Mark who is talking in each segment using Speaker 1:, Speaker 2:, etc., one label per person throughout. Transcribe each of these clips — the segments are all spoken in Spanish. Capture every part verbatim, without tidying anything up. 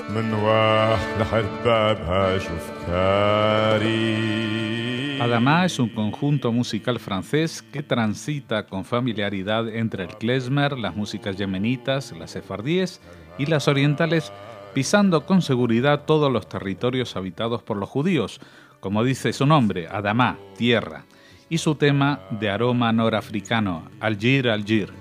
Speaker 1: Adama es un conjunto musical francés que transita con familiaridad entre el klezmer, las músicas yemenitas, las sefardíes y las orientales, pisando con seguridad todos los territorios habitados por los judíos, como dice su nombre, Adama, tierra, y su tema de aroma norafricano, Algir, Algir.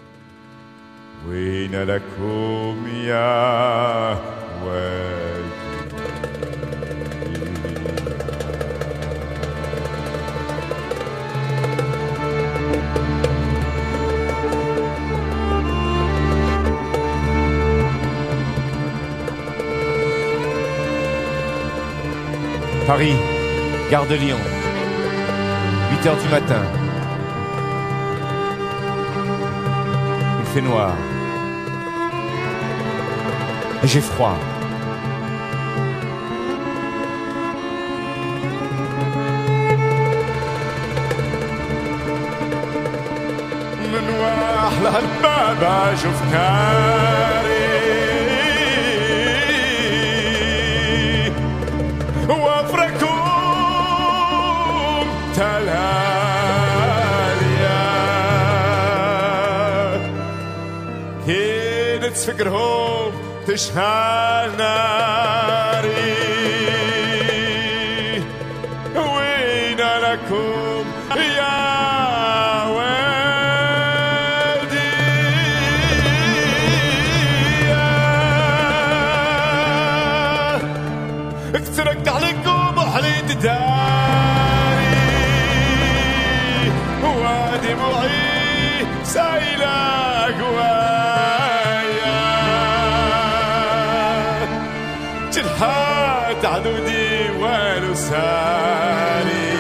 Speaker 2: Paris, gare de Lyon, huit heures du matin. Il fait noir. Et j'ai froid.
Speaker 3: من واحلى البابا شفكاري وافركم تلاليا كنت تفكرهم تشعل ناري وين لكم يا ترك عليكم وحليت داري وادي معي سايلة قوايا جرحات عدودي والو ساري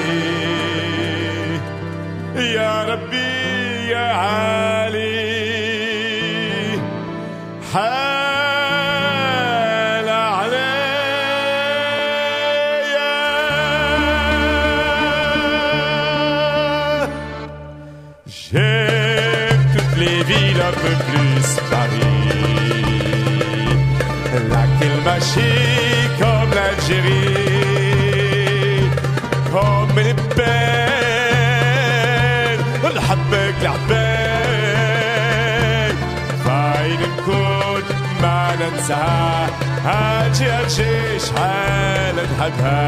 Speaker 3: يا ربي يا عالي حالي un peu plus Paris, la Kilmachi comme l'Algérie, comme les belles, نحبك العباد فاين نكون ما ننساها هاجي هاجي شحال نحبها.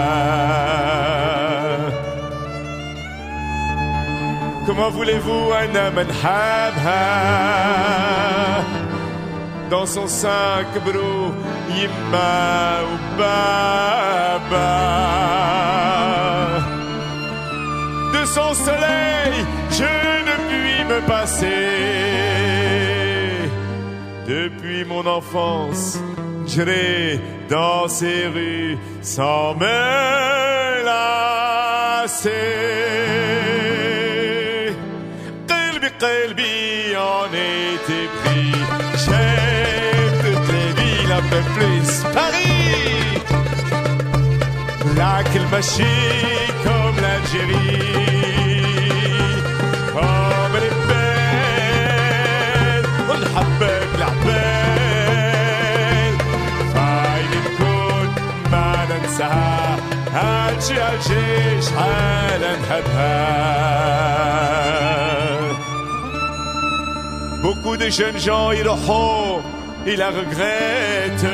Speaker 3: Comment voulez-vous un homme n'habha dans son sein kbrou yimma ou baba de son soleil je ne puis me passer depuis mon enfance j'irai dans ces rues sans me lasser. قلبي en était pris. J'aime toutes les villes un peu plus. Paris, la Kilmachi comme l'Algérie, comme les belles, ونحبك العباد فاين نكون ما ننساها هالشي هالشي شحال نحبها. Beaucoup de jeunes gens يروحوا ils la regrettent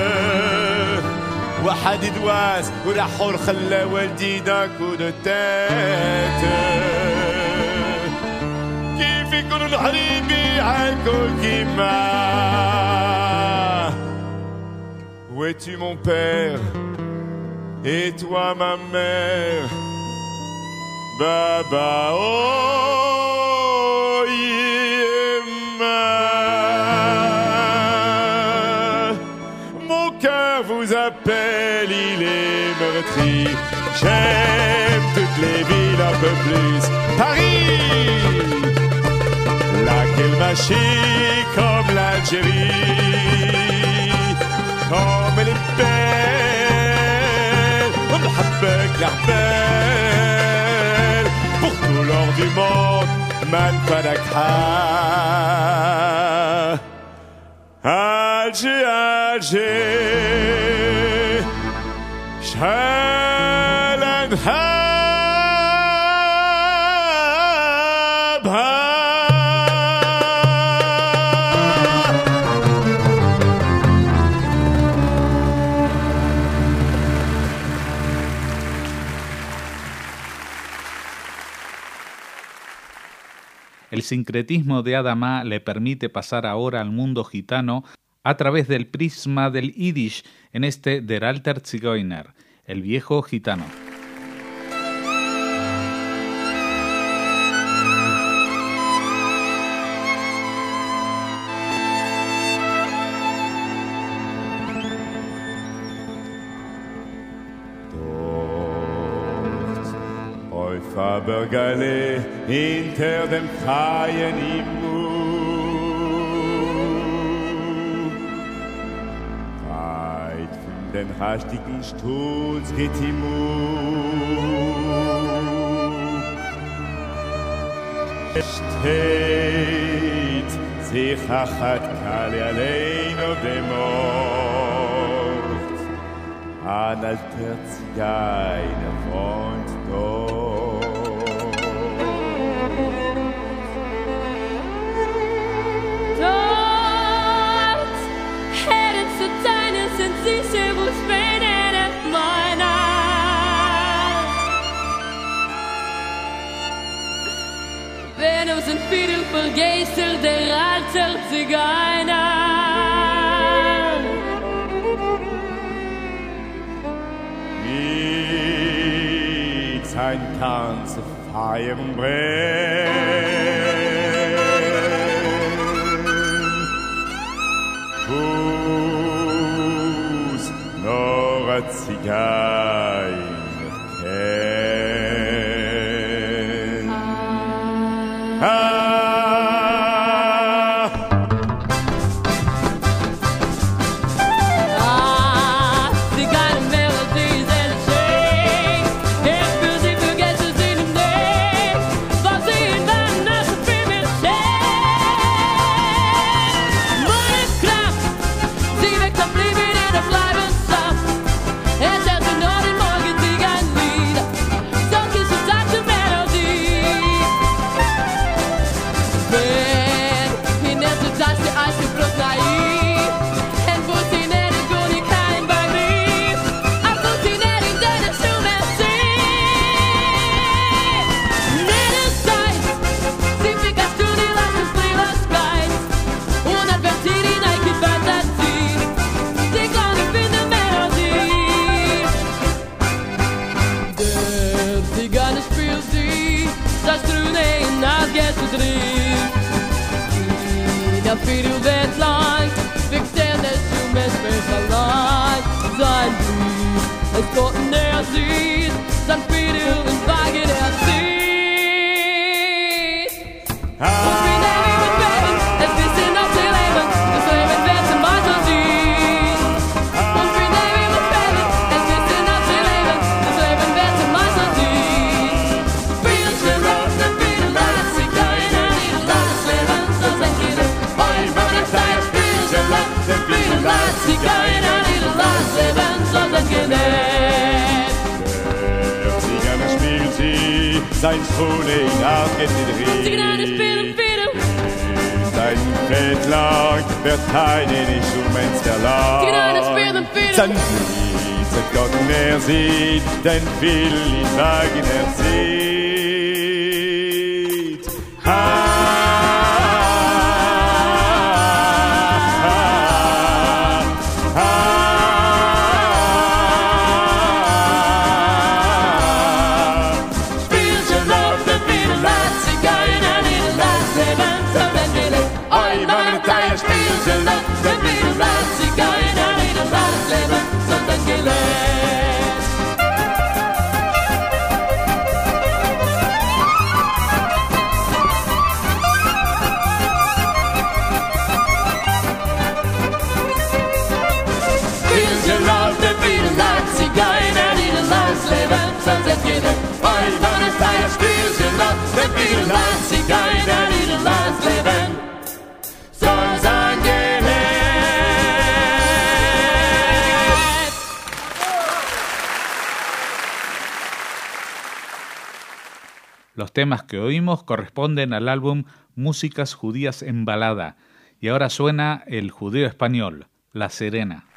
Speaker 3: واحد يدواز وراحوا خلى والدي d'un coup de tête كيف يكونوا الحريبي عالكل كيما. Où es-tu mon père et toi ma mère Baba oh mon cœur vous appelle, il est meurtri. J'aime toutes les villes un peu plus. Paris, la Kilmachi comme l'Algérie, comme les belles, on حبك العبال pour tout l'or du monde. Man فلكها Alger, Alger, schellen hab,
Speaker 1: El sincretismo de Adama le permite pasar ahora al mundo gitano a través del prisma del Yiddish en este Der alter Zigeuner, el viejo gitano.
Speaker 3: Fabergale hinter dem freien Himmel. Weit von den hastigen Sturz geht die Mut. Steht sich Achat Kali allein auf dem Ort. An alter Zigeuner wohnt dort.
Speaker 4: Sicher, wo später meiner. Wenn uns ein Viertel vergessen, der alter Zigeuner.
Speaker 3: Wie sein Tanz auf Feiern brennt. Nor a Zigeuner kennt. Ah. Ah.
Speaker 4: Ah, Zigeuner-Melodie sind schön. Ich will sie vergessen, sie nicht nicht. Was sie in der Nacht für mich schön. Meine Kraft, sie weckt am Leben in der Bleibe. Es hat mir nur den Morgen die ein Lied. So kiss und sagt die Melodie. Wenn in der Zeit die alte Brust naiv. En wo sie nicht in Guni kein Begriff. Ab wo sie nicht in deine Schuhe sieht. Nede Zeit, sie fickerst du die Lachen Fliederskeit. Und dann wird sie die Nike Fantasie. Die Klaune in der Melodie. Die Gane spielt sie, das Trune in das geht zu drin. Der Viertel wird lang, wächst der des Schumes fest allein. Sein Brief, es Gott näher sieht, sein Viertel in Wagen er sieht. Und wie der Liebe beten, es wissen auf ihr Leben, das Leben wird zum Mantel sieht. Und wie der Liebe beten, es wissen auf ihr Leben, das Leben wird zum Mantel sieht. Spielchen auf der Viertel, das Zigeuner, die das Leben so sein Kind. Oi, meine Zeit, Spielchen auf der Viertel, das Zigeuner, die das Leben so sein Kind.
Speaker 3: Der Zigeuner spielt sie, sein Frühling geht nicht
Speaker 4: Zigeuner
Speaker 3: rein.
Speaker 4: spielen Viertel,
Speaker 3: Sein Feld lang wird keine Instruments verlangt.
Speaker 4: Zigeuner spielen Viertel.
Speaker 3: Sein Lied seit Gott mehr sieht, denn viel in Wagen er sieht. Ah, ah, ah, ah. Spielchen auf der Viertel, das Zigeuner, die das Leben so sein Wille. Oi, meine Teile, Spielchen auf der Viertel, das Zigeuner, die das Leben so sein Wille.
Speaker 1: Los temas que oímos corresponden al álbum Músicas Judías en Balada, y ahora suena el judeo español, La Serena.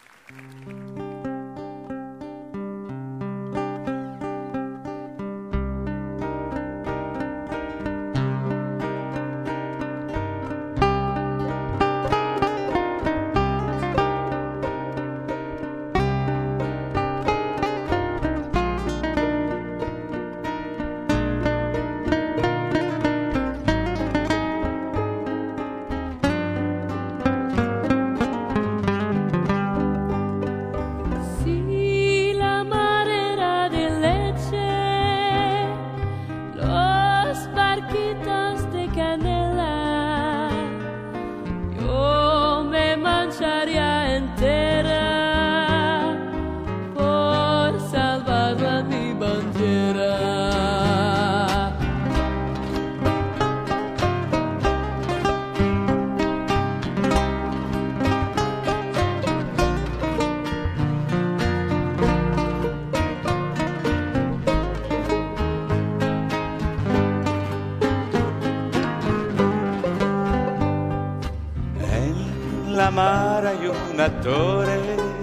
Speaker 5: la mar hay una torre,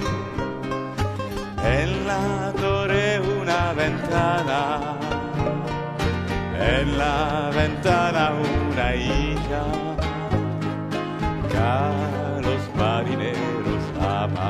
Speaker 5: en la torre una ventana, en la ventana una hija que a los marineros ama.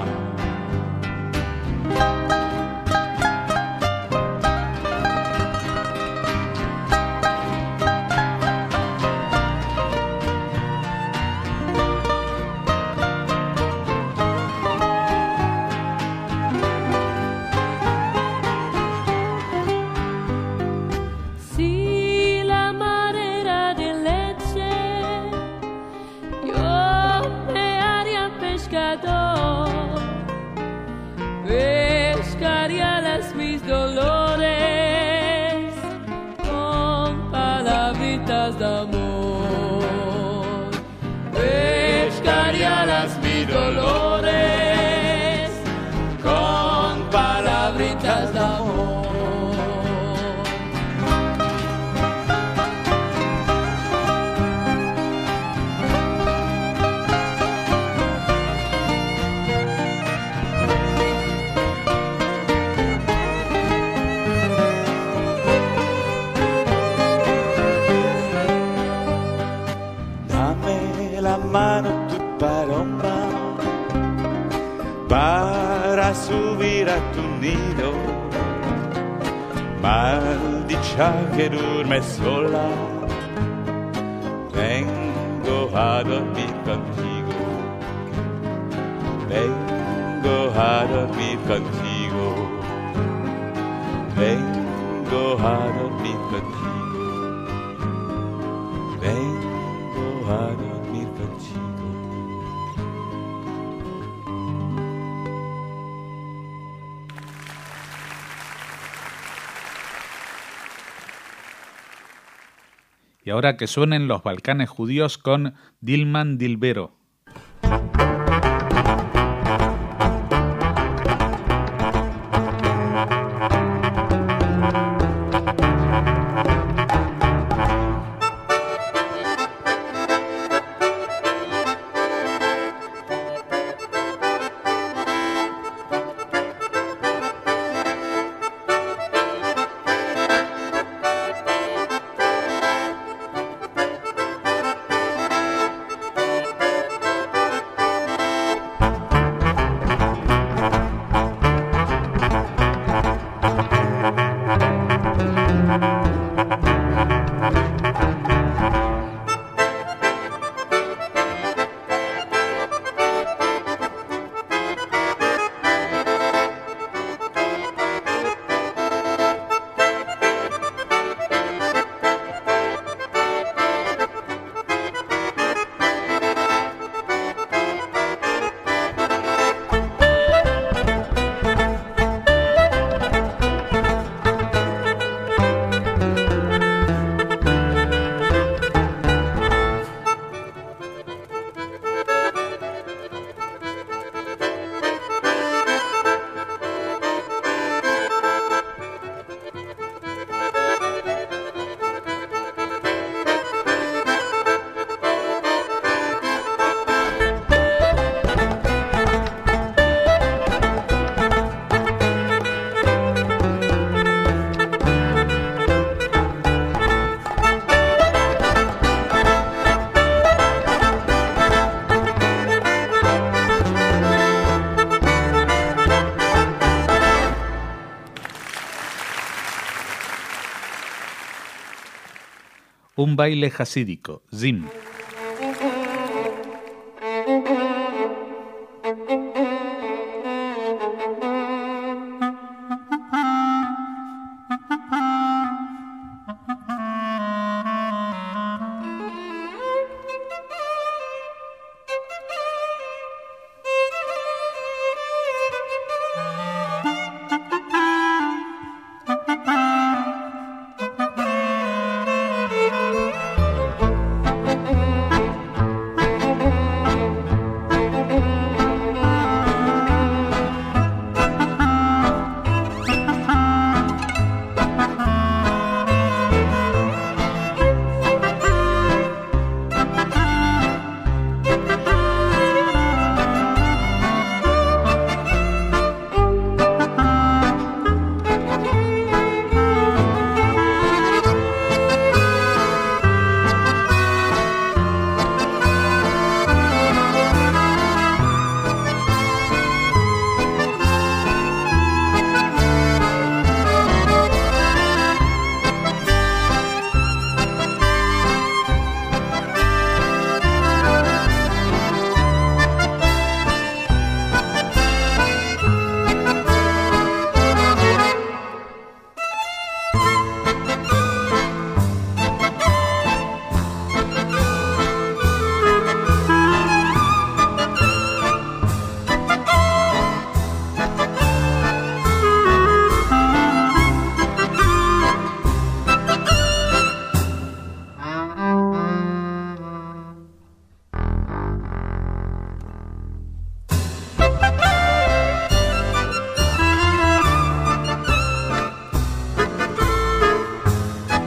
Speaker 3: Dolores con palabritas de amor.
Speaker 5: Dame la mano tu paloma para subir a tu nido, maldicha que duerme sola, vengo a dormir contigo, vengo a dormir contigo, vengo a dormir contigo, vengo a dormir contigo.
Speaker 1: Y ahora que suenen los Balcanes judíos con Dilman Dilbero. un baile jasídico, Zim.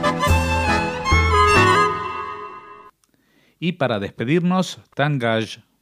Speaker 1: Y para despedirnos, Tangage,